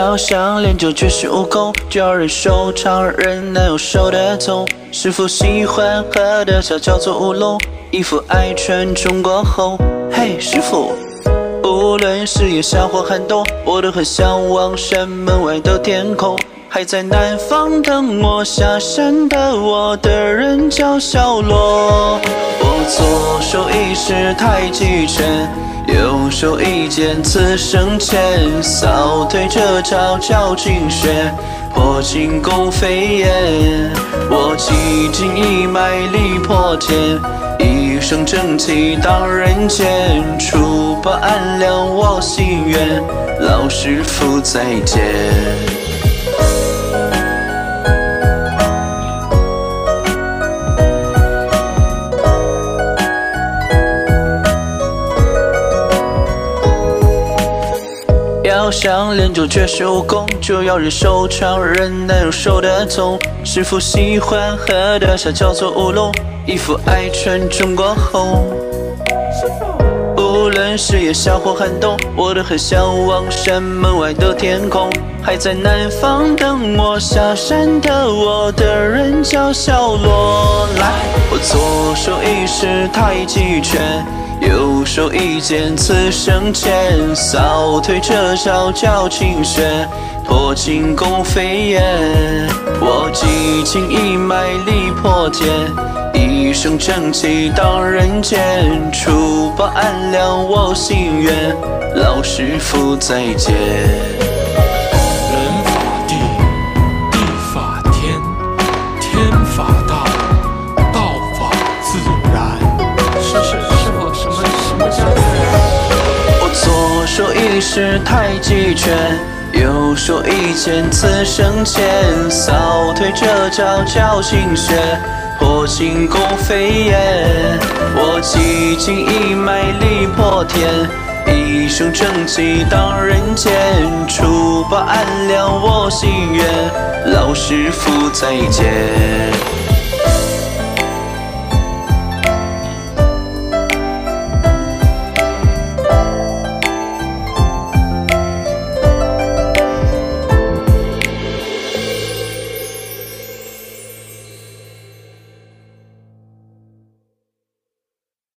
要想练就绝世武功，就要忍受常人难有受的痛。师傅喜欢喝的茶叫做乌龙，一副爱传中国红。嘿，师傅，无论是炎夏或寒冬，我都很向往山门外的天空。还在南方等我下山的我的人叫小罗。我左手一式太极拳，右手一剑刺生前，扫腿这招叫劲旋，破金宫飞燕。我几经一脉力破天，一身正气荡人间。除暴安良我心愿，老师傅再见。要想练就绝世武功，就要忍受常人难忍受的痛。师傅喜欢喝的茶叫做乌龙，一副爱传中国红。无论是炎夏或寒冬，我都很向往山门外的天空。还在南方等我下山的我的人叫小罗。来，我左手一式太极拳，右手一剑刺生前，扫腿这招叫劲旋，破金宫飞燕。我几经一脉力破天，一身正气荡人间。除暴安良我心愿，老师傅再见。 人法地，地法天，天法道，道法自然。师傅，什么叫自然？ 我左手一式太极拳，右手一剑刺生前，扫腿这招叫劲旋，破金宫飞燕。我几经一脉力破天，一身正气荡人间。除暴安良我心愿，老师傅再见。